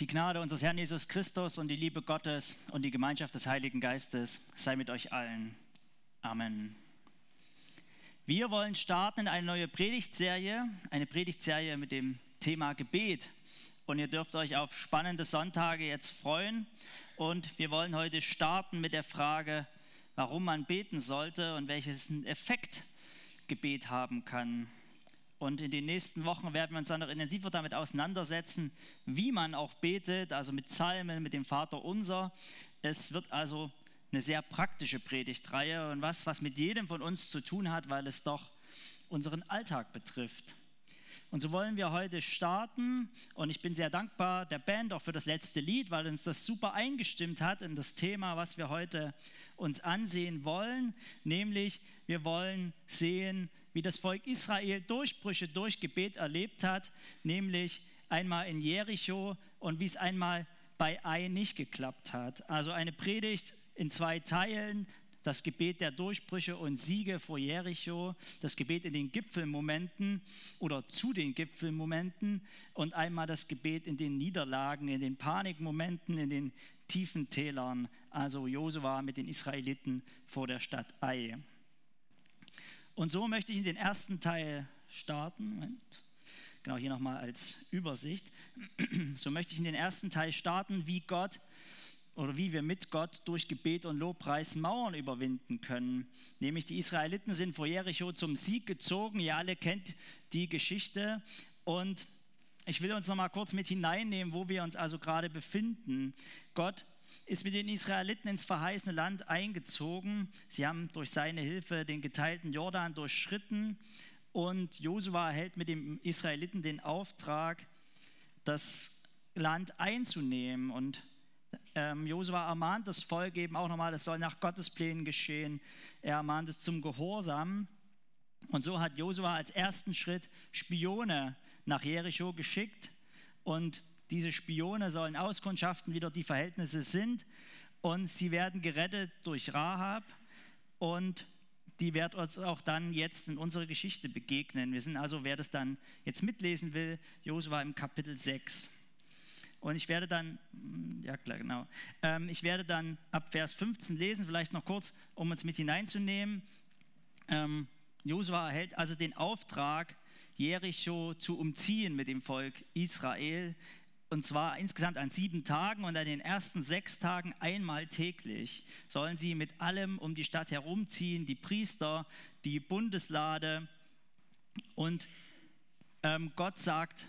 Die Gnade unseres Herrn Jesus Christus und die Liebe Gottes und die Gemeinschaft des Heiligen Geistes sei mit euch allen. Amen. Wir wollen starten in eine neue Predigtserie mit dem Thema Gebet. Und ihr dürft euch auf spannende Sonntage jetzt freuen. Und wir wollen heute starten mit der Frage, warum man beten sollte und welchen Effekt Gebet haben kann. Und in den nächsten Wochen werden wir uns dann noch intensiver damit auseinandersetzen, wie man auch betet, also mit Psalmen, mit dem Vater Unser. Es wird also eine sehr praktische Predigtreihe und was mit jedem von uns zu tun hat, weil es doch unseren Alltag betrifft. Und so wollen wir heute starten und ich bin sehr dankbar der Band auch für das letzte Lied, weil uns das super eingestimmt hat in das Thema, was wir heute uns ansehen wollen, nämlich wir wollen sehen, wie das Volk Israel Durchbrüche durch Gebet erlebt hat, nämlich einmal in Jericho und wie es einmal bei Ai nicht geklappt hat. Also eine Predigt in 2 Teilen. Das Gebet der Durchbrüche und Siege vor Jericho, das Gebet in den Gipfelmomenten oder zu den Gipfelmomenten und einmal das Gebet in den Niederlagen, in den Panikmomenten, in den tiefen Tälern, also Josua mit den Israeliten vor der Stadt Ai. Und so möchte ich in den ersten Teil starten. Moment. Genau, hier nochmal als Übersicht. So möchte ich in den ersten Teil starten, wie wir mit Gott durch Gebet und Lobpreis Mauern überwinden können. Nämlich die Israeliten sind vor Jericho zum Sieg gezogen. Ihr alle kennt die Geschichte. Und ich will uns noch mal kurz mit hineinnehmen, wo wir uns also gerade befinden. Gott ist mit den Israeliten ins verheißene Land eingezogen. Sie haben durch seine Hilfe den geteilten Jordan durchschritten. Und Josua erhält mit den Israeliten den Auftrag, das Land einzunehmen. Und Josua ermahnt das Volk eben auch nochmal, das soll nach Gottes Plänen geschehen. Er ermahnt es zum Gehorsam. Und so hat Josua als ersten Schritt Spione nach Jericho geschickt. Und diese Spione sollen auskundschaften, wie dort die Verhältnisse sind. Und sie werden gerettet durch Rahab. Und die wird uns auch dann jetzt in unserer Geschichte begegnen. Wir sind also, wer das dann jetzt mitlesen will, Josua im Kapitel 6. Und ich werde dann, ich werde dann ab Vers 15 lesen, vielleicht noch kurz, um uns mit hineinzunehmen. Josua erhält also den Auftrag, Jericho zu umziehen mit dem Volk Israel. Und zwar insgesamt an 7 Tagen und an den ersten 6 Tagen einmal täglich sollen sie mit allem um die Stadt herumziehen, die Priester, die Bundeslade. Und Gott sagt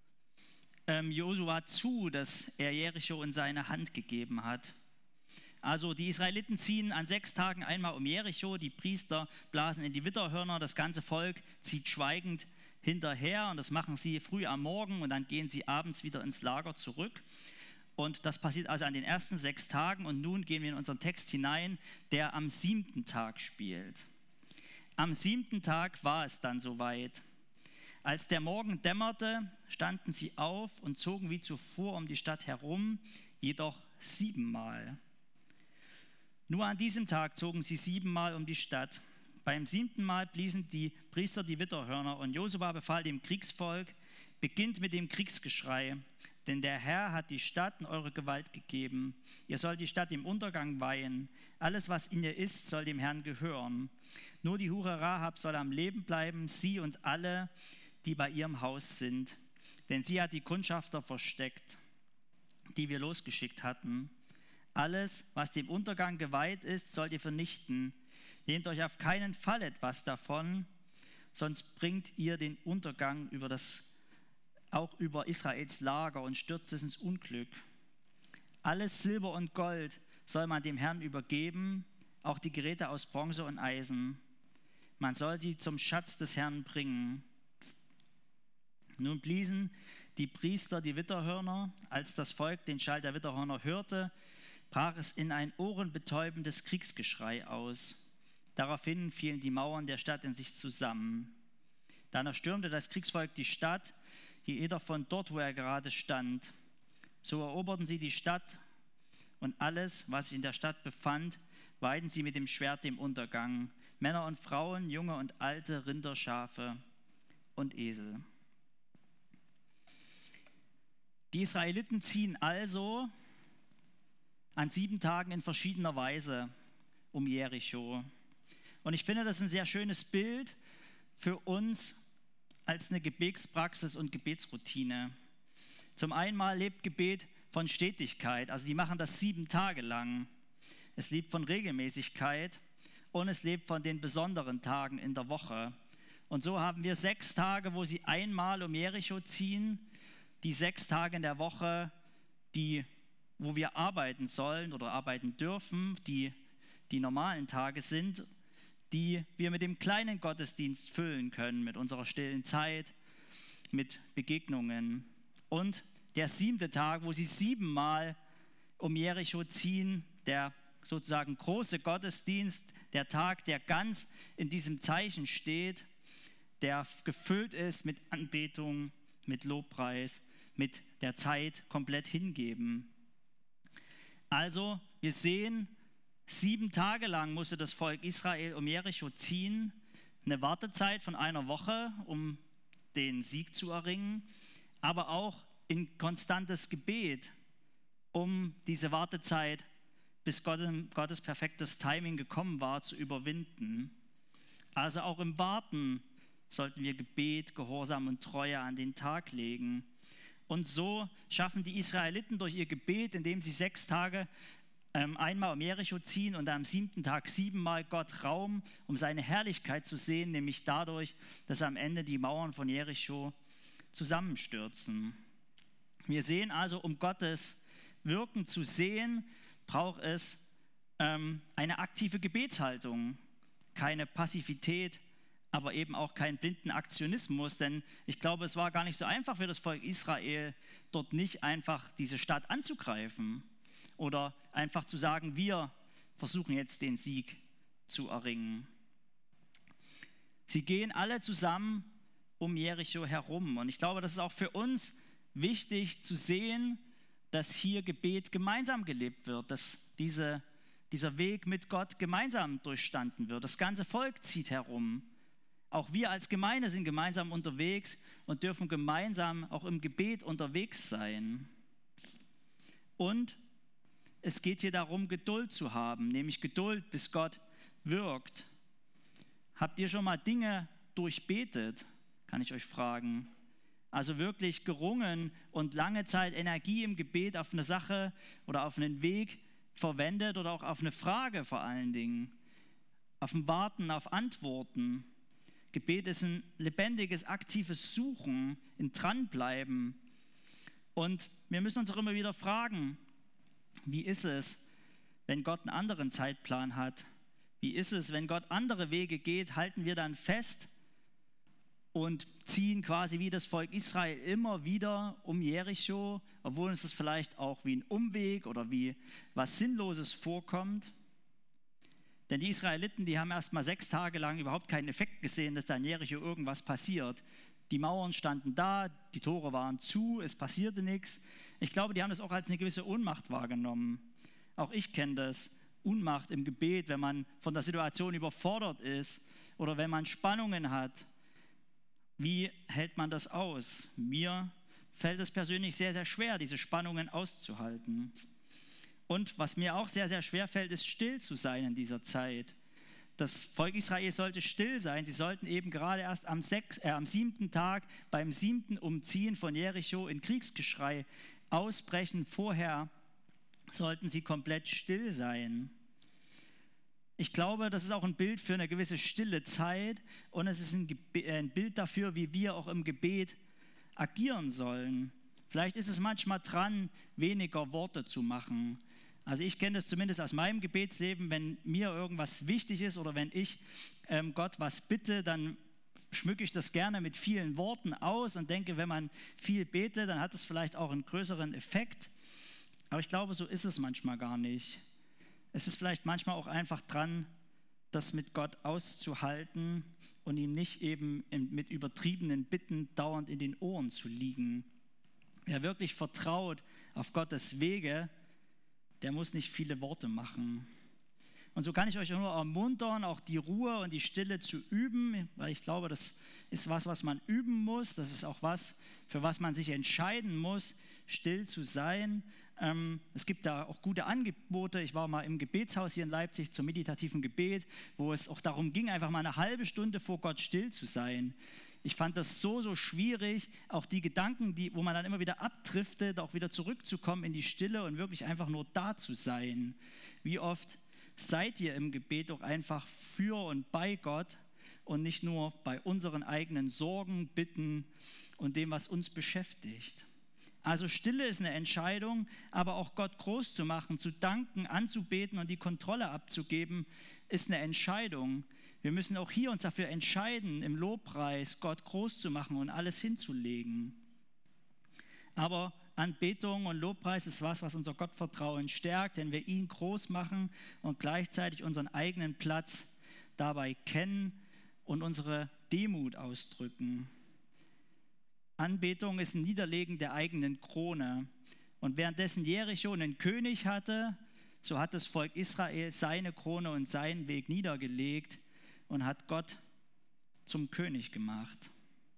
Josua zu, dass er Jericho in seine Hand gegeben hat. Also die Israeliten ziehen an 6 Tagen einmal um Jericho, die Priester blasen in die Witterhörner, das ganze Volk zieht schweigend hinterher und das machen sie früh am Morgen und dann gehen sie abends wieder ins Lager zurück. Und das passiert also an den ersten 6 Tagen und nun gehen wir in unseren Text hinein, der am 7. Tag spielt. Am 7. Tag war es dann soweit. Als der Morgen dämmerte, standen sie auf und zogen wie zuvor um die Stadt herum, jedoch 7-mal. Nur an diesem Tag zogen sie 7-mal um die Stadt. Beim 7. Mal bliesen die Priester die Witterhörner und Josua befahl dem Kriegsvolk, beginnt mit dem Kriegsgeschrei, denn der Herr hat die Stadt in eure Gewalt gegeben. Ihr sollt die Stadt im Untergang weihen. Alles, was in ihr ist, soll dem Herrn gehören. Nur die Hure Rahab soll am Leben bleiben, sie und alle, die bei ihrem Haus sind. Denn sie hat die Kundschafter versteckt, die wir losgeschickt hatten. Alles, was dem Untergang geweiht ist, sollt ihr vernichten. Nehmt euch auf keinen Fall etwas davon, sonst bringt ihr den Untergang auch über Israels Lager und stürzt es ins Unglück. Alles Silber und Gold soll man dem Herrn übergeben, auch die Geräte aus Bronze und Eisen. Man soll sie zum Schatz des Herrn bringen. Nun bliesen die Priester die Witterhörner. Als das Volk den Schall der Witterhörner hörte, brach es in ein ohrenbetäubendes Kriegsgeschrei aus. Daraufhin fielen die Mauern der Stadt in sich zusammen. Dann erstürmte das Kriegsvolk die Stadt, jeder von dort, wo er gerade stand. So eroberten sie die Stadt und alles, was sich in der Stadt befand, weihten sie mit dem Schwert dem Untergang. Männer und Frauen, Junge und Alte, Rinder, Schafe und Esel. Die Israeliten ziehen also an 7 Tagen in verschiedener Weise um Jericho. Und ich finde, das ist ein sehr schönes Bild für uns als eine Gebetspraxis und Gebetsroutine. Zum einen mal lebt Gebet von Stetigkeit, also die machen das 7 Tage lang. Es lebt von Regelmäßigkeit und es lebt von den besonderen Tagen in der Woche. Und so haben wir 6 Tage, wo sie einmal um Jericho ziehen, die 6 Tage in der Woche, wo wir arbeiten sollen oder arbeiten dürfen, die normalen Tage sind, die wir mit dem kleinen Gottesdienst füllen können, mit unserer stillen Zeit, mit Begegnungen. Und der 7. Tag, wo sie 7-mal um Jericho ziehen, der sozusagen große Gottesdienst, der Tag, der ganz in diesem Zeichen steht, der gefüllt ist mit Anbetung, mit Lobpreis, mit der Zeit komplett hingeben. Also, wir sehen, 7 Tage lang musste das Volk Israel um Jericho ziehen, eine Wartezeit von einer Woche, um den Sieg zu erringen, aber auch in konstantes Gebet, um diese Wartezeit, bis Gottes perfektes Timing gekommen war, zu überwinden. Also auch im Warten sollten wir Gebet, Gehorsam und Treue an den Tag legen. Und so schaffen die Israeliten durch ihr Gebet, indem sie 6 Tage einmal um Jericho ziehen und am 7. Tag 7-mal Gott Raum, um seine Herrlichkeit zu sehen, nämlich dadurch, dass am Ende die Mauern von Jericho zusammenstürzen. Wir sehen also, um Gottes Wirken zu sehen, braucht es eine aktive Gebetshaltung, keine Passivität, aber eben auch keinen blinden Aktionismus, denn ich glaube, es war gar nicht so einfach für das Volk Israel, dort nicht einfach diese Stadt anzugreifen oder einfach zu sagen, wir versuchen jetzt den Sieg zu erringen. Sie gehen alle zusammen um Jericho herum und ich glaube, das ist auch für uns wichtig zu sehen, dass hier Gebet gemeinsam gelebt wird, dass dieser Weg mit Gott gemeinsam durchstanden wird. Das ganze Volk zieht herum. Auch wir als Gemeinde sind gemeinsam unterwegs und dürfen gemeinsam auch im Gebet unterwegs sein. Und es geht hier darum, Geduld zu haben, nämlich Geduld, bis Gott wirkt. Habt ihr schon mal Dinge durchbetet, kann ich euch fragen? Also wirklich gerungen und lange Zeit Energie im Gebet auf eine Sache oder auf einen Weg verwendet oder auch auf eine Frage vor allen Dingen, auf ein Warten, auf Antworten. Gebet ist ein lebendiges, aktives Suchen, ein Dranbleiben. Und wir müssen uns auch immer wieder fragen, wie ist es, wenn Gott einen anderen Zeitplan hat? Wie ist es, wenn Gott andere Wege geht? Halten wir dann fest und ziehen quasi wie das Volk Israel immer wieder um Jericho, obwohl uns das vielleicht auch wie ein Umweg oder wie was Sinnloses vorkommt? Denn die Israeliten, die haben erst mal 6 Tage lang überhaupt keinen Effekt gesehen, dass da in Jericho irgendwas passiert. Die Mauern standen da, die Tore waren zu, es passierte nichts. Ich glaube, die haben das auch als eine gewisse Ohnmacht wahrgenommen. Auch ich kenne das, Ohnmacht im Gebet, wenn man von der Situation überfordert ist oder wenn man Spannungen hat. Wie hält man das aus? Mir fällt es persönlich sehr, sehr schwer, diese Spannungen auszuhalten. Und was mir auch sehr, sehr schwer fällt, ist still zu sein in dieser Zeit. Das Volk Israel sollte still sein. Sie sollten eben gerade erst am 7. Tag, beim 7. Umziehen von Jericho in Kriegsgeschrei ausbrechen. Vorher sollten sie komplett still sein. Ich glaube, das ist auch ein Bild für eine gewisse stille Zeit und es ist ein Bild dafür, wie wir auch im Gebet agieren sollen. Vielleicht ist es manchmal dran, weniger Worte zu machen. Also ich kenne das zumindest aus meinem Gebetsleben, wenn mir irgendwas wichtig ist oder wenn ich Gott was bitte, dann schmücke ich das gerne mit vielen Worten aus und denke, wenn man viel betet, dann hat es vielleicht auch einen größeren Effekt. Aber ich glaube, so ist es manchmal gar nicht. Es ist vielleicht manchmal auch einfach dran, das mit Gott auszuhalten und ihm nicht eben mit übertriebenen Bitten dauernd in den Ohren zu liegen. Wer wirklich vertraut auf Gottes Wege, der muss nicht viele Worte machen. Und so kann ich euch nur ermuntern, auch die Ruhe und die Stille zu üben, weil ich glaube, das ist was man üben muss. Das ist auch was, für was man sich entscheiden muss, still zu sein. Es gibt da auch gute Angebote. Ich war mal im Gebetshaus hier in Leipzig zum meditativen Gebet, wo es auch darum ging, einfach mal eine halbe Stunde vor Gott still zu sein. Ich fand das so schwierig, auch die Gedanken, wo man dann immer wieder abdriftet, auch wieder zurückzukommen in die Stille und wirklich einfach nur da zu sein. Wie oft seid ihr im Gebet doch einfach für und bei Gott und nicht nur bei unseren eigenen Sorgen, Bitten und dem, was uns beschäftigt. Also Stille ist eine Entscheidung, aber auch Gott groß zu machen, zu danken, anzubeten und die Kontrolle abzugeben, ist eine Entscheidung. Wir müssen auch hier uns dafür entscheiden, im Lobpreis Gott groß zu machen und alles hinzulegen. Aber Anbetung und Lobpreis ist was unser Gottvertrauen stärkt, wenn wir ihn groß machen und gleichzeitig unseren eigenen Platz dabei kennen und unsere Demut ausdrücken. Anbetung ist ein Niederlegen der eigenen Krone. Und währenddessen Jericho einen König hatte, so hat das Volk Israel seine Krone und seinen Weg niedergelegt und hat Gott zum König gemacht.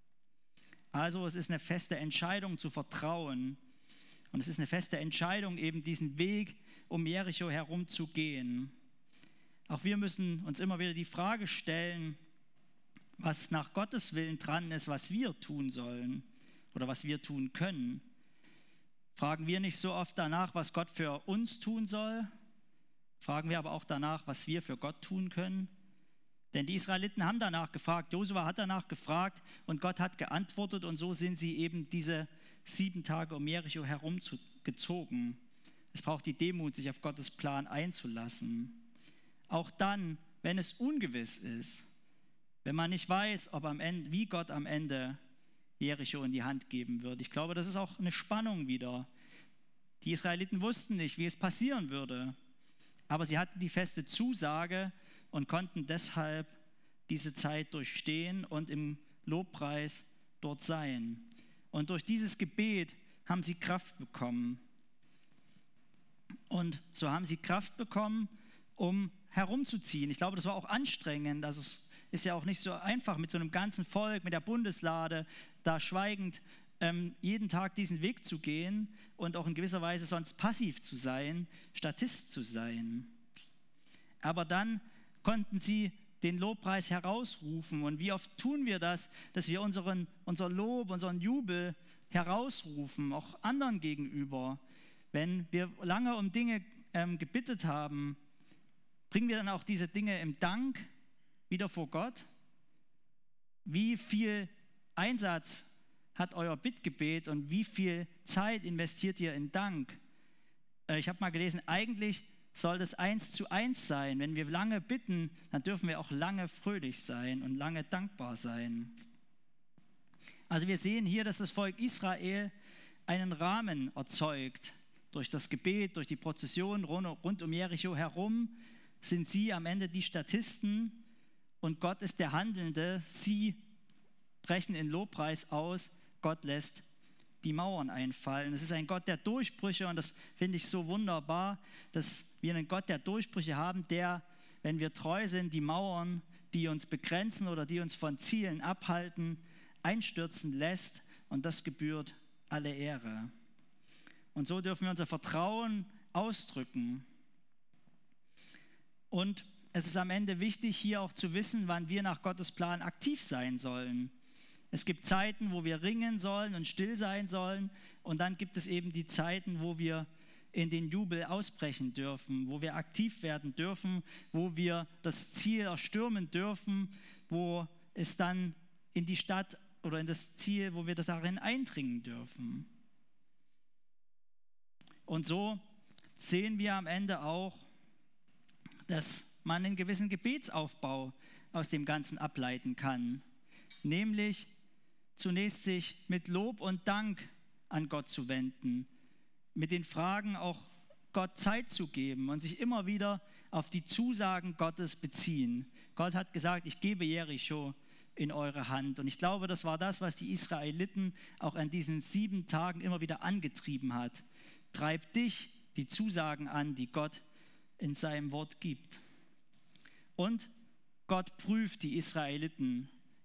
Also es ist eine feste Entscheidung zu vertrauen. Und es ist eine feste Entscheidung, eben diesen Weg um Jericho herum zu gehen. Auch wir müssen uns immer wieder die Frage stellen, was nach Gottes Willen dran ist, was wir tun sollen oder was wir tun können. Fragen wir nicht so oft danach, was Gott für uns tun soll? Fragen wir aber auch danach, was wir für Gott tun können? Denn die Israeliten haben danach gefragt, Josua hat danach gefragt und Gott hat geantwortet und so sind sie eben diese 7 Tage um Jericho herumgezogen. Es braucht die Demut, sich auf Gottes Plan einzulassen. Auch dann, wenn es ungewiss ist, wenn man nicht weiß, ob am Ende, wie Gott am Ende Jericho in die Hand geben wird. Ich glaube, das ist auch eine Spannung wieder. Die Israeliten wussten nicht, wie es passieren würde, aber sie hatten die feste Zusage und konnten deshalb diese Zeit durchstehen und im Lobpreis dort sein. Und durch dieses Gebet haben sie Kraft bekommen. Und so haben sie Kraft bekommen, um herumzuziehen. Ich glaube, das war auch anstrengend. Also es ist ja auch nicht so einfach mit so einem ganzen Volk, mit der Bundeslade, da schweigend jeden Tag diesen Weg zu gehen und auch in gewisser Weise sonst passiv zu sein, Statist zu sein. Aber dann konnten sie den Lobpreis herausrufen. Und wie oft tun wir das, dass wir unser Lob, unseren Jubel herausrufen, auch anderen gegenüber. Wenn wir lange um Dinge gebittet haben, bringen wir dann auch diese Dinge im Dank wieder vor Gott? Wie viel Einsatz hat euer Bittgebet und wie viel Zeit investiert ihr in Dank? Ich habe mal gelesen, eigentlich soll das 1:1 sein. Wenn wir lange bitten, dann dürfen wir auch lange fröhlich sein und lange dankbar sein. Also wir sehen hier, dass das Volk Israel einen Rahmen erzeugt. Durch das Gebet, durch die Prozession rund um Jericho herum sind sie am Ende die Statisten und Gott ist der Handelnde. Sie brechen in Lobpreis aus, Gott lässt die Mauern einfallen. Es ist ein Gott der Durchbrüche und das finde ich so wunderbar, dass wir einen Gott der Durchbrüche haben, der, wenn wir treu sind, die Mauern, die uns begrenzen oder die uns von Zielen abhalten, einstürzen lässt und das gebührt alle Ehre. Und so dürfen wir unser Vertrauen ausdrücken. Und es ist am Ende wichtig, hier auch zu wissen, wann wir nach Gottes Plan aktiv sein sollen. Es gibt Zeiten, wo wir ringen sollen und still sein sollen. Und dann gibt es eben die Zeiten, wo wir in den Jubel ausbrechen dürfen, wo wir aktiv werden dürfen, wo wir das Ziel erstürmen dürfen, wo es dann in die Stadt oder in das Ziel, wo wir das darin eindringen dürfen. Und so sehen wir am Ende auch, dass man einen gewissen Gebetsaufbau aus dem Ganzen ableiten kann. Nämlich zunächst sich mit Lob und Dank an Gott zu wenden, mit den Fragen auch Gott Zeit zu geben und sich immer wieder auf die Zusagen Gottes beziehen. Gott hat gesagt, ich gebe Jericho in eure Hand. Und ich glaube, das war das, was die Israeliten auch an diesen 7 Tagen immer wieder angetrieben hat. Treib dich die Zusagen an, die Gott in seinem Wort gibt. Und Gott prüft die Israeliten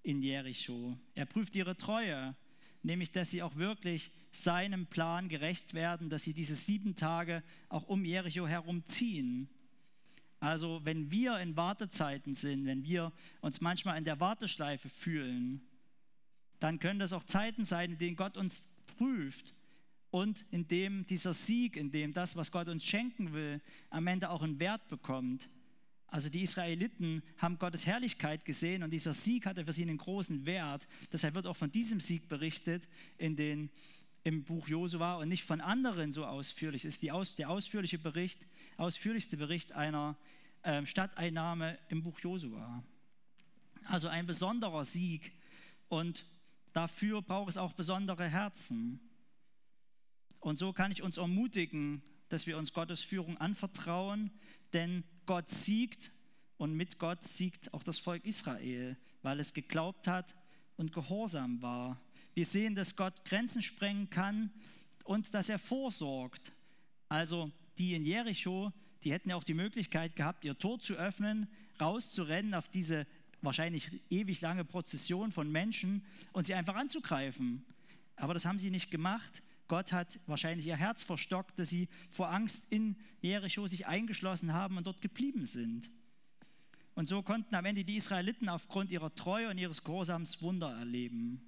in Jericho. Er prüft ihre Treue, nämlich dass sie auch wirklich seinem Plan gerecht werden, dass sie diese 7 Tage auch um Jericho herumziehen. Also wenn wir in Wartezeiten sind, wenn wir uns manchmal in der Warteschleife fühlen, dann können das auch Zeiten sein, in denen Gott uns prüft und in dem dieser Sieg, in dem das, was Gott uns schenken will, am Ende auch einen Wert bekommt. Also die Israeliten haben Gottes Herrlichkeit gesehen und dieser Sieg hatte für sie einen großen Wert. Deshalb wird auch von diesem Sieg berichtet im Buch Josua und nicht von anderen so ausführlich. Es ist der ausführlichste Bericht einer Stadteinnahme im Buch Josua. Also ein besonderer Sieg und dafür braucht es auch besondere Herzen. Und so kann ich uns ermutigen, dass wir uns Gottes Führung anvertrauen, denn Gott siegt und mit Gott siegt auch das Volk Israel, weil es geglaubt hat und gehorsam war. Wir sehen, dass Gott Grenzen sprengen kann und dass er vorsorgt. Also die in Jericho, die hätten ja auch die Möglichkeit gehabt, ihr Tor zu öffnen, rauszurennen auf diese wahrscheinlich ewig lange Prozession von Menschen und sie einfach anzugreifen. Aber das haben sie nicht gemacht. Gott hat wahrscheinlich ihr Herz verstockt, dass sie vor Angst in Jericho sich eingeschlossen haben und dort geblieben sind. Und so konnten am Ende die Israeliten aufgrund ihrer Treue und ihres Gehorsams Wunder erleben.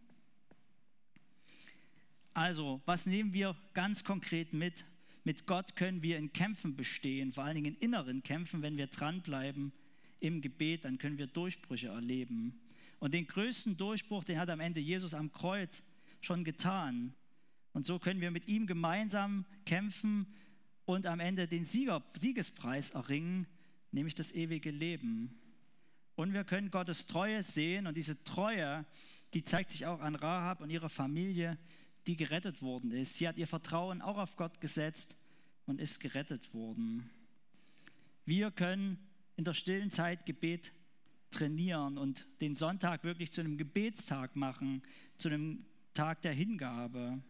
Also, was nehmen wir ganz konkret mit? Mit Gott können wir in Kämpfen bestehen, vor allen Dingen in inneren Kämpfen, wenn wir dranbleiben im Gebet, dann können wir Durchbrüche erleben. Und den größten Durchbruch, den hat am Ende Jesus am Kreuz schon getan. Und so können wir mit ihm gemeinsam kämpfen und am Ende den Siegespreis erringen, nämlich das ewige Leben. Und wir können Gottes Treue sehen und diese Treue, die zeigt sich auch an Rahab und ihrer Familie, die gerettet worden ist. Sie hat ihr Vertrauen auch auf Gott gesetzt und ist gerettet worden. Wir können in der stillen Zeit Gebet trainieren und den Sonntag wirklich zu einem Gebetstag machen, zu einem Tag der Hingabe.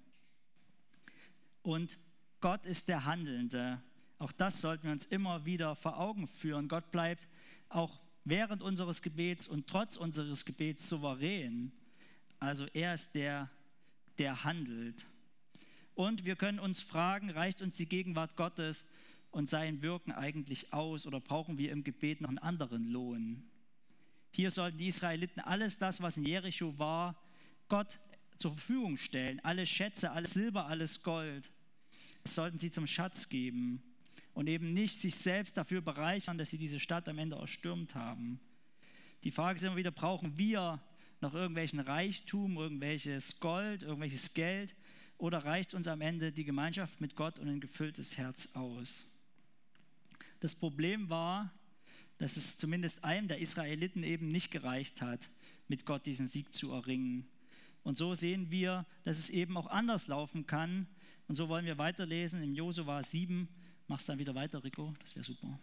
Und Gott ist der Handelnde. Auch das sollten wir uns immer wieder vor Augen führen. Gott bleibt auch während unseres Gebets und trotz unseres Gebets souverän. Also er ist der handelt. Und wir können uns fragen, reicht uns die Gegenwart Gottes und sein Wirken eigentlich aus oder brauchen wir im Gebet noch einen anderen Lohn? Hier sollten die Israeliten alles das, was in Jericho war, Gott zur Verfügung stellen. Alle Schätze, alles Silber, alles Gold. Das sollten sie zum Schatz geben und eben nicht sich selbst dafür bereichern, dass sie diese Stadt am Ende erstürmt haben. Die Frage ist immer wieder, brauchen wir noch irgendwelchen Reichtum, irgendwelches Gold, irgendwelches Geld oder reicht uns am Ende die Gemeinschaft mit Gott und ein gefülltes Herz aus? Das Problem war, dass es zumindest einem der Israeliten eben nicht gereicht hat, mit Gott diesen Sieg zu erringen. Und so sehen wir, dass es eben auch anders laufen kann. Und so wollen wir weiterlesen im Josua 7. Machst dann wieder weiter, Rico? Das wäre super.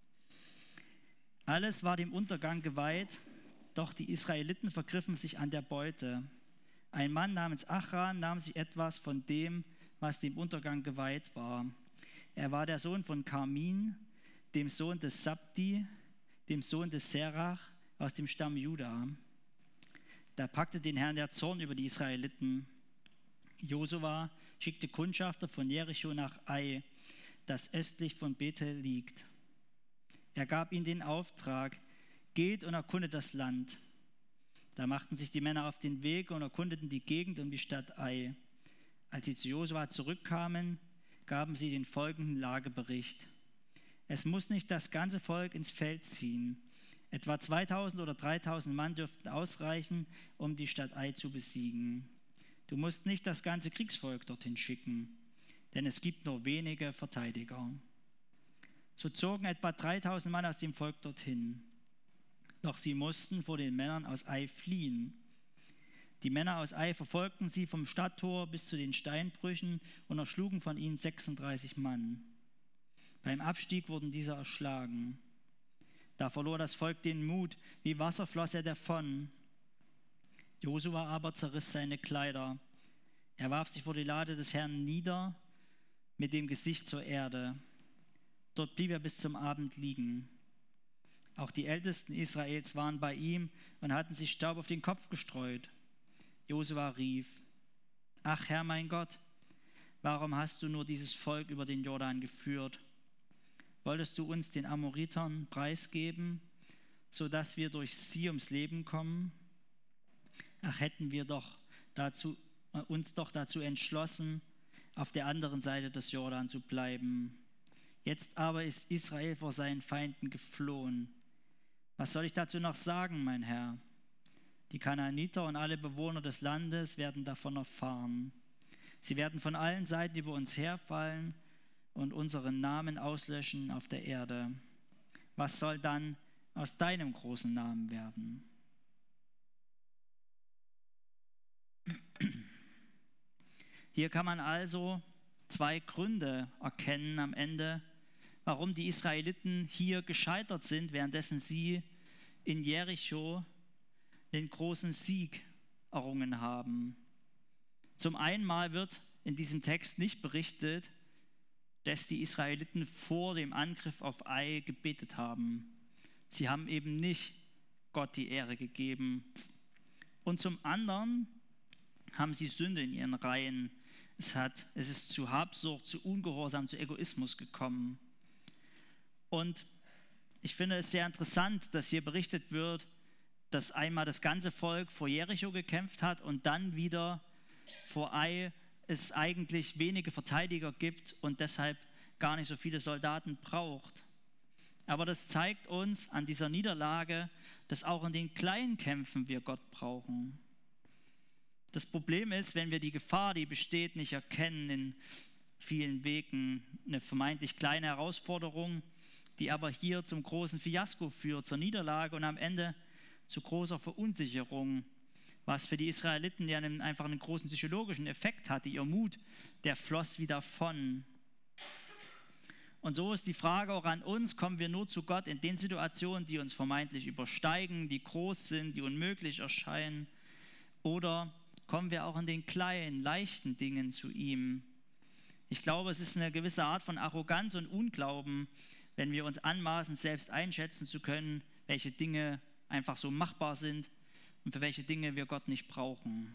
Alles war dem Untergang geweiht, doch die Israeliten vergriffen sich an der Beute. Ein Mann namens Achran nahm sich etwas von dem, was dem Untergang geweiht war. Er war der Sohn von Karmin, dem Sohn des Sabdi, dem Sohn des Serach aus dem Stamm Juda. Da packte den Herrn der Zorn über die Israeliten. Josua schickte Kundschafter von Jericho nach Ai, das östlich von Bethel liegt. Er gab ihnen den Auftrag: Geht und erkundet das Land. Da machten sich die Männer auf den Weg und erkundeten die Gegend um die Stadt Ai. Als sie zu Josua zurückkamen, gaben sie den folgenden Lagebericht: Es muss nicht das ganze Volk ins Feld ziehen. Etwa 2000 oder 3000 Mann dürften ausreichen, um die Stadt Ai zu besiegen. Du musst nicht das ganze Kriegsvolk dorthin schicken, denn es gibt nur wenige Verteidiger. So zogen etwa 3000 Mann aus dem Volk dorthin. Doch sie mussten vor den Männern aus Ai fliehen. Die Männer aus Ai verfolgten sie vom Stadttor bis zu den Steinbrüchen und erschlugen von ihnen 36 Mann. Beim Abstieg wurden diese erschlagen. Da verlor das Volk den Mut, wie Wasser floss er davon. Josua aber zerriss seine Kleider. Er warf sich vor die Lade des Herrn nieder, mit dem Gesicht zur Erde. Dort blieb er bis zum Abend liegen. Auch die Ältesten Israels waren bei ihm und hatten sich Staub auf den Kopf gestreut. Josua rief: Ach Herr mein Gott, warum hast du nur dieses Volk über den Jordan geführt? Wolltest du uns den Amoritern preisgeben, sodass wir durch sie ums Leben kommen? Ach, hätten wir uns doch dazu entschlossen, auf der anderen Seite des Jordan zu bleiben. Jetzt aber ist Israel vor seinen Feinden geflohen. Was soll ich dazu noch sagen, mein Herr? Die Kanaaniter und alle Bewohner des Landes werden davon erfahren. Sie werden von allen Seiten über uns herfallen und unseren Namen auslöschen auf der Erde. Was soll dann aus deinem großen Namen werden? Hier kann man also 2 Gründe erkennen am Ende, warum die Israeliten hier gescheitert sind, währenddessen sie in Jericho den großen Sieg errungen haben. Zum einen wird in diesem Text nicht berichtet, dass die Israeliten vor dem Angriff auf Ai gebetet haben. Sie haben eben nicht Gott die Ehre gegeben. Und zum anderen haben sie Sünde in ihren Reihen. Es ist zu Habsucht, zu Ungehorsam, zu Egoismus gekommen. Und ich finde es sehr interessant, dass hier berichtet wird, dass einmal das ganze Volk vor Jericho gekämpft hat und dann wieder vor Ai es eigentlich wenige Verteidiger gibt und deshalb gar nicht so viele Soldaten braucht. Aber das zeigt uns an dieser Niederlage, dass auch in den kleinen Kämpfen wir Gott brauchen. Das Problem ist, wenn wir die Gefahr, die besteht, nicht erkennen in vielen Wegen, eine vermeintlich kleine Herausforderung, die aber hier zum großen Fiasko führt, zur Niederlage und am Ende zu großer Verunsicherung, was für die Israeliten ja einfach einen großen psychologischen Effekt hatte. Ihr Mut, der floss wie davon. Und so ist die Frage auch an uns: Kommen wir nur zu Gott in den Situationen, die uns vermeintlich übersteigen, die groß sind, die unmöglich erscheinen? Oder kommen wir auch in den kleinen, leichten Dingen zu ihm? Ich glaube, es ist eine gewisse Art von Arroganz und Unglauben, wenn wir uns anmaßen, selbst einschätzen zu können, welche Dinge einfach so machbar sind und für welche Dinge wir Gott nicht brauchen.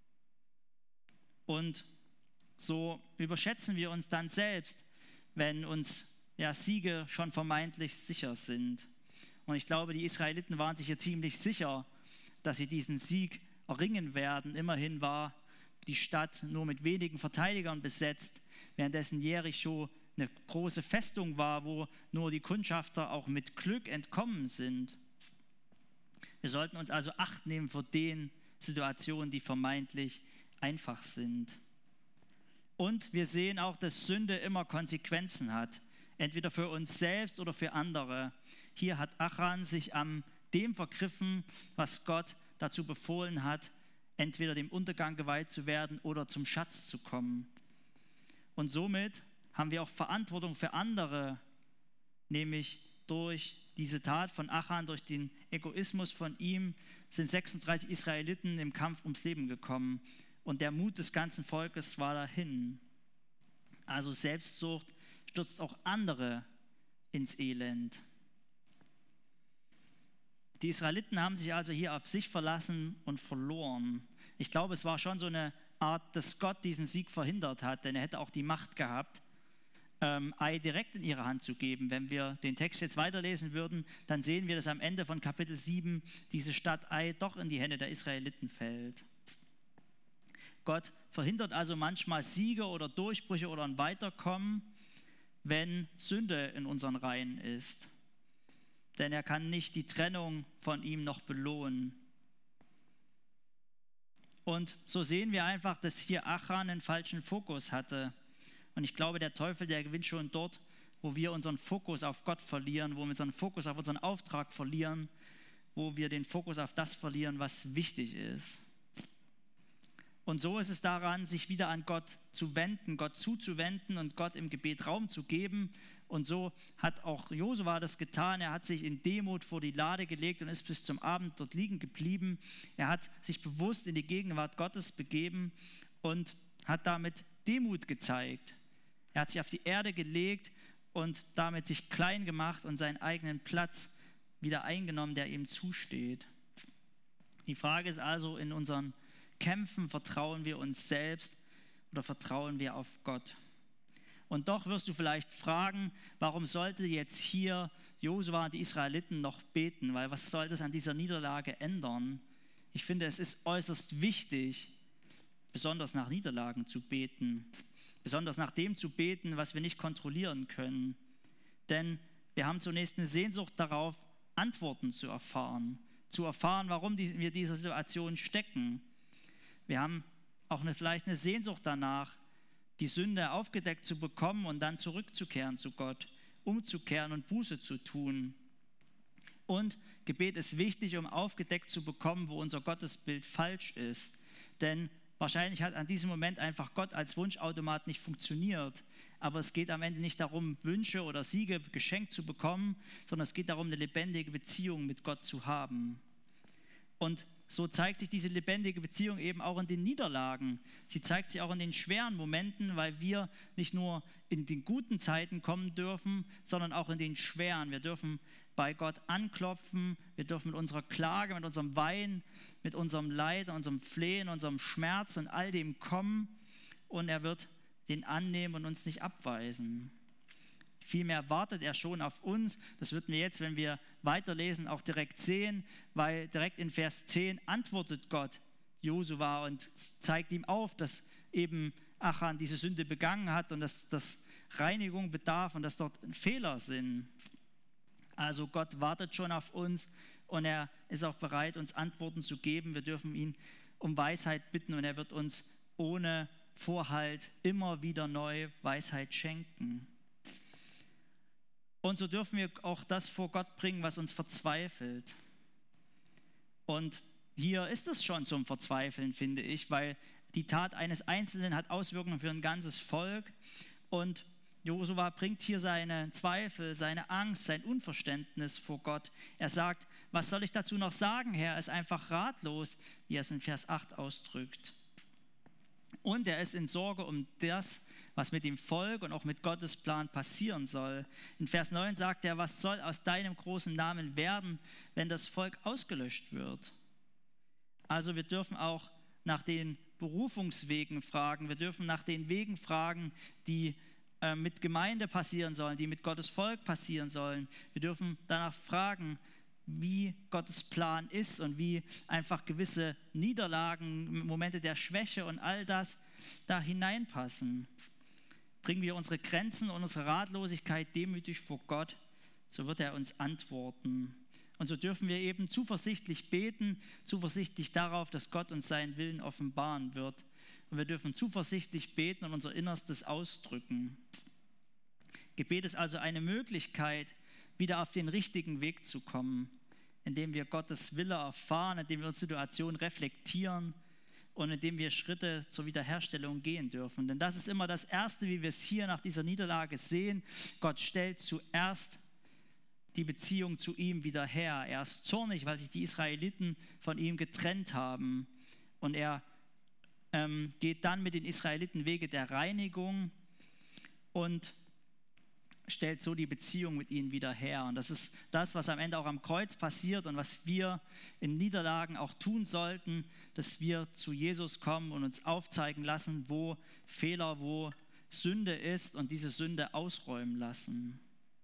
Und so überschätzen wir uns dann selbst, wenn uns Siege schon vermeintlich sicher sind. Und ich glaube, die Israeliten waren sich ja ziemlich sicher, dass sie diesen Sieg erringen werden. Immerhin war die Stadt nur mit wenigen Verteidigern besetzt, währenddessen Jericho eine große Festung war, wo nur die Kundschafter auch mit Glück entkommen sind. Wir sollten uns also Acht nehmen vor den Situationen, die vermeintlich einfach sind. Und wir sehen auch, dass Sünde immer Konsequenzen hat, entweder für uns selbst oder für andere. Hier hat Achan sich an dem vergriffen, was Gott dazu befohlen hat, entweder dem Untergang geweiht zu werden oder zum Schatz zu kommen. Und somit haben wir auch Verantwortung für andere, nämlich durch diese Tat von Achan, durch den Egoismus von ihm, sind 36 Israeliten im Kampf ums Leben gekommen. Und der Mut des ganzen Volkes war dahin. Also Selbstsucht stürzt auch andere ins Elend. Die Israeliten haben sich also hier auf sich verlassen und verloren. Ich glaube, es war schon so eine Art, dass Gott diesen Sieg verhindert hat, denn er hätte auch die Macht gehabt, Ai direkt in ihre Hand zu geben. Wenn wir den Text jetzt weiterlesen würden, dann sehen wir, dass am Ende von Kapitel 7 diese Stadt Ai doch in die Hände der Israeliten fällt. Gott verhindert also manchmal Siege oder Durchbrüche oder ein Weiterkommen, wenn Sünde in unseren Reihen ist. Denn er kann nicht die Trennung von ihm noch belohnen. Und so sehen wir einfach, dass hier Achan einen falschen Fokus hatte. Und ich glaube, der Teufel, der gewinnt schon dort, wo wir unseren Fokus auf Gott verlieren, wo wir unseren Fokus auf unseren Auftrag verlieren, wo wir den Fokus auf das verlieren, was wichtig ist. Und so ist es daran, sich wieder an Gott zu wenden, Gott zuzuwenden und Gott im Gebet Raum zu geben. Und so hat auch Josua das getan. Er hat sich in Demut vor die Lade gelegt und ist bis zum Abend dort liegen geblieben. Er hat sich bewusst in die Gegenwart Gottes begeben und hat damit Demut gezeigt. Er hat sich auf die Erde gelegt und damit sich klein gemacht und seinen eigenen Platz wieder eingenommen, der ihm zusteht. Die Frage ist also, in unseren Kämpfen vertrauen wir uns selbst oder vertrauen wir auf Gott? Und doch wirst du vielleicht fragen, warum sollte jetzt hier Josua und die Israeliten noch beten? Weil was soll das an dieser Niederlage ändern? Ich finde, es ist äußerst wichtig, besonders nach Niederlagen zu beten. Besonders nach dem zu beten, was wir nicht kontrollieren können. Denn wir haben zunächst eine Sehnsucht darauf, Antworten zu erfahren, warum wir in dieser Situation stecken. Wir haben auch vielleicht eine Sehnsucht danach, die Sünde aufgedeckt zu bekommen und dann zurückzukehren zu Gott, umzukehren und Buße zu tun. Und Gebet ist wichtig, um aufgedeckt zu bekommen, wo unser Gottesbild falsch ist. Denn wahrscheinlich hat an diesem Moment einfach Gott als Wunschautomat nicht funktioniert. Aber es geht am Ende nicht darum, Wünsche oder Siege geschenkt zu bekommen, sondern es geht darum, eine lebendige Beziehung mit Gott zu haben. Und so zeigt sich diese lebendige Beziehung eben auch in den Niederlagen. Sie zeigt sich auch in den schweren Momenten, weil wir nicht nur in den guten Zeiten kommen dürfen, sondern auch in den schweren. Wir dürfen bei Gott anklopfen, wir dürfen mit unserer Klage, mit unserem Weinen, mit unserem Leid, unserem Flehen, unserem Schmerz und all dem kommen und er wird den annehmen und uns nicht abweisen. Vielmehr wartet er schon auf uns. Das wird wir jetzt, wenn wir weiterlesen, auch direkt sehen, weil direkt in Vers 10 antwortet Gott Josua und zeigt ihm auf, dass eben Achan diese Sünde begangen hat und dass das Reinigung bedarf und dass dort Fehler sind. Also Gott wartet schon auf uns und er ist auch bereit, uns Antworten zu geben. Wir dürfen ihn um Weisheit bitten und er wird uns ohne Vorhalt immer wieder neu Weisheit schenken. Und so dürfen wir auch das vor Gott bringen, was uns verzweifelt. Und hier ist es schon zum Verzweifeln, finde ich, weil die Tat eines Einzelnen hat Auswirkungen für ein ganzes Volk. Und Josua bringt hier seine Zweifel, seine Angst, sein Unverständnis vor Gott. Er sagt, was soll ich dazu noch sagen, Herr? Er ist einfach ratlos, wie er es in Vers 8 ausdrückt. Und er ist in Sorge um das, was mit dem Volk und auch mit Gottes Plan passieren soll. In Vers 9 sagt er, was soll aus deinem großen Namen werden, wenn das Volk ausgelöscht wird? Also wir dürfen auch nach den Berufungswegen fragen. Wir dürfen nach den Wegen fragen, die mit Gemeinde passieren sollen, die mit Gottes Volk passieren sollen. Wir dürfen danach fragen, wie Gottes Plan ist und wie einfach gewisse Niederlagen, Momente der Schwäche und all das da hineinpassen. Bringen wir unsere Grenzen und unsere Ratlosigkeit demütig vor Gott, so wird er uns antworten. Und so dürfen wir eben zuversichtlich beten, zuversichtlich darauf, dass Gott uns seinen Willen offenbaren wird. Und wir dürfen zuversichtlich beten und unser Innerstes ausdrücken. Gebet ist also eine Möglichkeit, wieder auf den richtigen Weg zu kommen, indem wir Gottes Wille erfahren, indem wir unsere Situation reflektieren und indem wir Schritte zur Wiederherstellung gehen dürfen. Denn das ist immer das Erste, wie wir es hier nach dieser Niederlage sehen. Gott stellt zuerst die Beziehung zu ihm wieder her. Er ist zornig, weil sich die Israeliten von ihm getrennt haben. Und er geht dann mit den Israeliten Wege der Reinigung und stellt so die Beziehung mit ihnen wieder her. Und das ist das, was am Ende auch am Kreuz passiert und was wir in Niederlagen auch tun sollten, dass wir zu Jesus kommen und uns aufzeigen lassen, wo Fehler, wo Sünde ist und diese Sünde ausräumen lassen.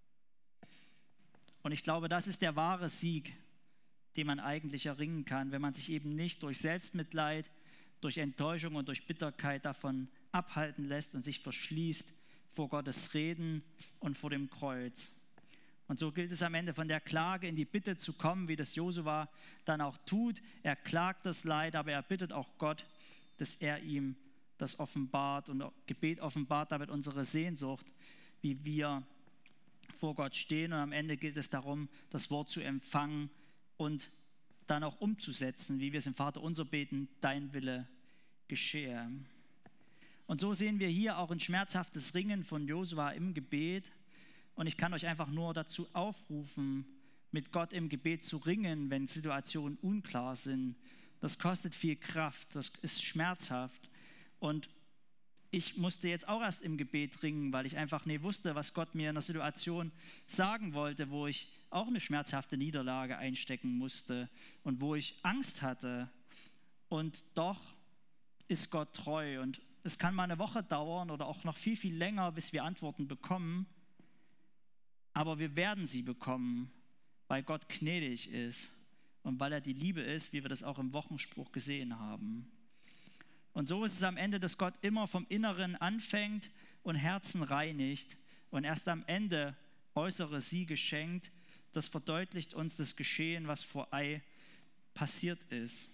Und ich glaube, das ist der wahre Sieg, den man eigentlich erringen kann, wenn man sich eben nicht durch Selbstmitleid, durch Enttäuschung und durch Bitterkeit davon abhalten lässt und sich verschließt vor Gottes Reden und vor dem Kreuz. Und so gilt es am Ende von der Klage in die Bitte zu kommen, wie das Josua dann auch tut. Er klagt das Leid, aber er bittet auch Gott, dass er ihm das offenbart und Gebet offenbart damit unsere Sehnsucht, wie wir vor Gott stehen. Und am Ende gilt es darum, das Wort zu empfangen und dann auch umzusetzen, wie wir es im Vaterunser beten, dein Wille geschehe. Und so sehen wir hier auch ein schmerzhaftes Ringen von Josua im Gebet. Und ich kann euch einfach nur dazu aufrufen, mit Gott im Gebet zu ringen, wenn Situationen unklar sind. Das kostet viel Kraft, das ist schmerzhaft. Und ich musste jetzt auch erst im Gebet ringen, weil ich einfach nicht wusste, was Gott mir in der Situation sagen wollte, wo ich auch eine schmerzhafte Niederlage einstecken musste und wo ich Angst hatte. Und doch ist Gott treu. Und es kann mal eine Woche dauern oder auch noch viel, viel länger, bis wir Antworten bekommen. Aber wir werden sie bekommen, weil Gott gnädig ist und weil er die Liebe ist, wie wir das auch im Wochenspruch gesehen haben. Und so ist es am Ende, dass Gott immer vom Inneren anfängt und Herzen reinigt und erst am Ende äußere Siege schenkt. Das verdeutlicht uns das Geschehen, was vor Ai passiert ist.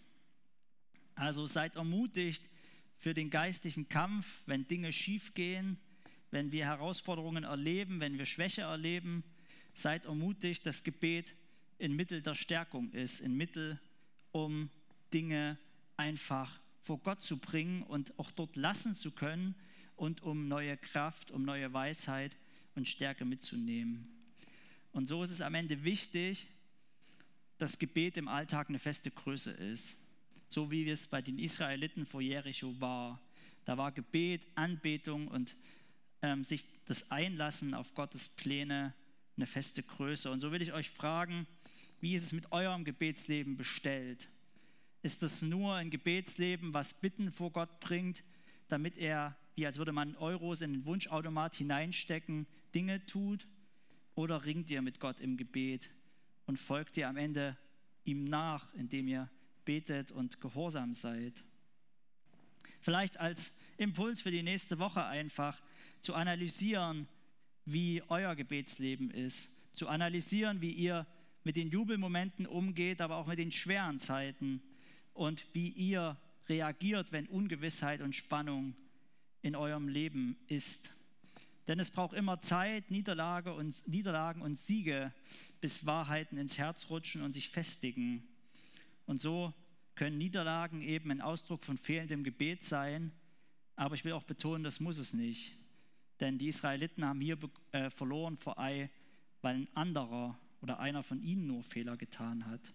Also seid ermutigt für den geistlichen Kampf, wenn Dinge schiefgehen, wenn wir Herausforderungen erleben, wenn wir Schwäche erleben. Seid ermutigt, dass Gebet ein Mittel der Stärkung ist, ein Mittel, um Dinge einfach vor Gott zu bringen und auch dort lassen zu können und um neue Kraft, um neue Weisheit und Stärke mitzunehmen. Und so ist es am Ende wichtig, dass Gebet im Alltag eine feste Größe ist. So wie es bei den Israeliten vor Jericho war. Da war Gebet, Anbetung und sich das Einlassen auf Gottes Pläne eine feste Größe. Und so will ich euch fragen, wie ist es mit eurem Gebetsleben bestellt? Ist das nur ein Gebetsleben, was Bitten vor Gott bringt, damit er, wie als würde man Euros in den Wunschautomat hineinstecken, Dinge tut? Oder ringt ihr mit Gott im Gebet und folgt ihr am Ende ihm nach, indem ihr betet und gehorsam seid? Vielleicht als Impuls für die nächste Woche einfach zu analysieren, wie euer Gebetsleben ist, zu analysieren, wie ihr mit den Jubelmomenten umgeht, aber auch mit den schweren Zeiten und wie ihr reagiert, wenn Ungewissheit und Spannung in eurem Leben ist. Denn es braucht immer Zeit, Niederlagen und Siege, bis Wahrheiten ins Herz rutschen und sich festigen. Und so können Niederlagen eben ein Ausdruck von fehlendem Gebet sein, aber ich will auch betonen, das muss es nicht. Denn die Israeliten haben hier verloren vor Ai, weil ein anderer oder einer von ihnen nur Fehler getan hat.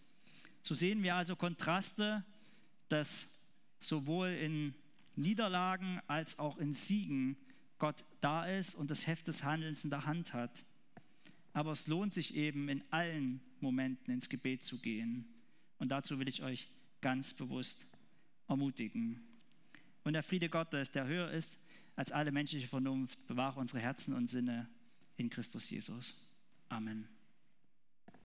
So sehen wir also Kontraste, dass sowohl in Niederlagen als auch in Siegen Gott da ist und das Heft des Handelns in der Hand hat. Aber es lohnt sich eben in allen Momenten ins Gebet zu gehen. Und dazu will ich euch ganz bewusst ermutigen. Und der Friede Gottes, der höher ist als alle menschliche Vernunft, bewahre unsere Herzen und Sinne in Christus Jesus. Amen.